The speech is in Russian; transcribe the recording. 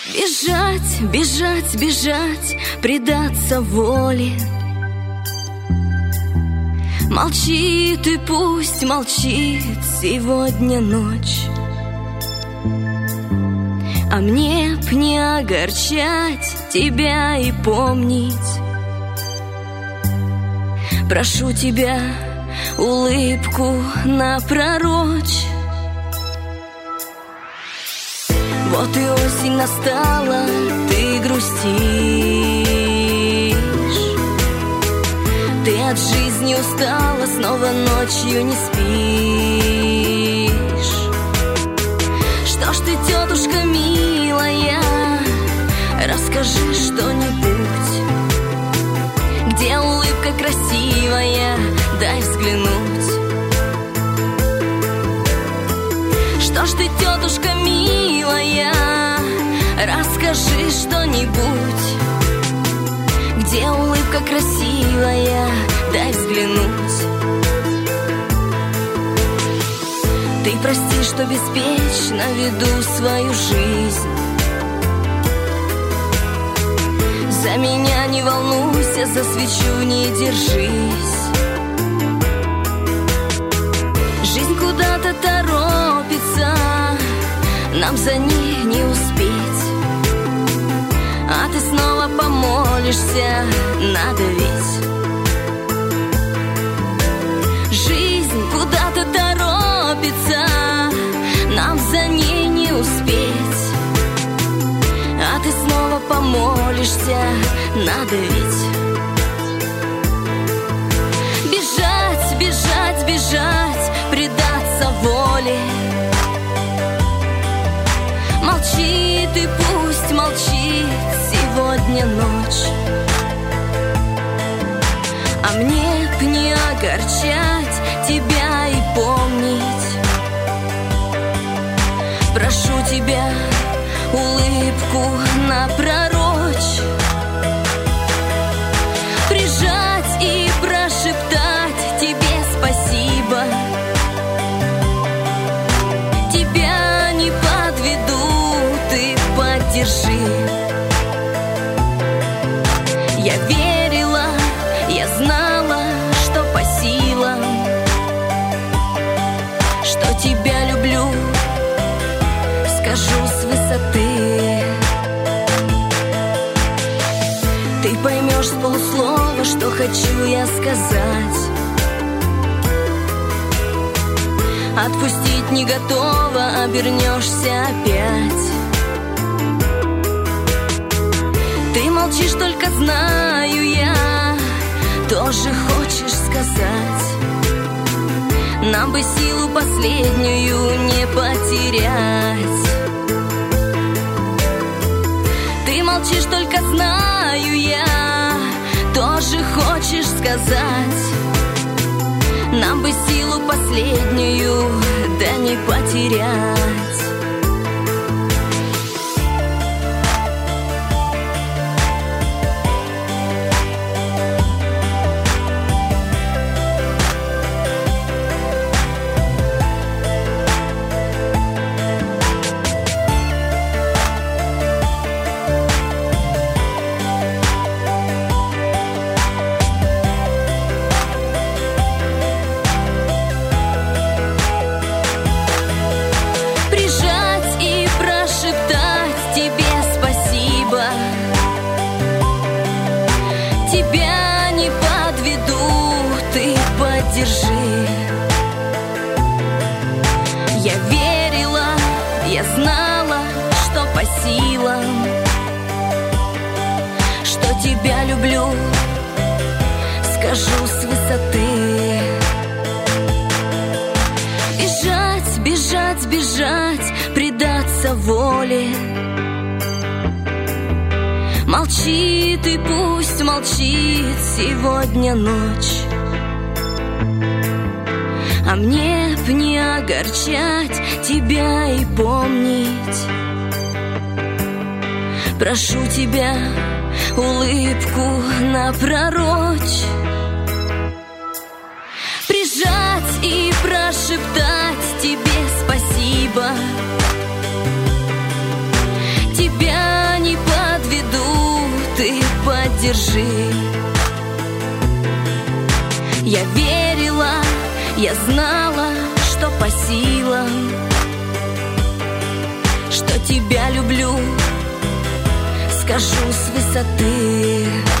Бежать, бежать, бежать, предаться воле. Молчит и пусть молчит сегодня ночь. А мне б не огорчать тебя и помнить. Прошу тебя, улыбку напророчь. Вот и осень настала, ты грустишь. Ты от жизни устала, снова ночью не спишь. Что ж ты, тетушка милая, расскажи что-нибудь. Где улыбка красивая, дай взглянуть. Что ж ты, тетушка милая, расскажи что-нибудь. Где улыбка красивая, дай взглянуть. Ты прости, что беспечно веду свою жизнь. За меня не волнуйся, за свечу не держись. Жизнь куда-то торопится, нам за ней не успеть. А ты снова помолишься, надо ведь. Жизнь куда-то торопится, нам за ней не успеть. А ты снова помолишься, надо ведь. Бежать, бежать, бежать, предаться воле. Молчит и пусть молчит сегодня ночь. А мне б не огорчать тебя и помнить. Прошу тебя, улыбку напророчь. Прижать и прошептать тебе спасибо. Тебя не подведу, ты поддержи. Я верила, я знала, что по силам, что тебя люблю, скажу с высоты. Ты поймешь с полуслова, что хочу я сказать. Отпустить не готова, обернешься опять. Ты молчишь, только знаю я, тоже хочешь сказать. Нам бы силу последнюю не потерять. Ты молчишь, только знаю я, тоже хочешь сказать. Нам бы силу последнюю, да не потерять. Тебя не подведу, ты поддержи. Я верила, я знала, что по силам, что тебя люблю, скажу с высоты. Бежать, бежать, бежать, предаться воле. Молчит и пусть молчит сегодня ночь. А мне б не огорчать тебя и помнить. Прошу тебя, улыбку напророчь. Прижать и прошептать тебе спасибо. Тебя держи. Я верила, я знала, что по силам, что тебя люблю, скажу с высоты.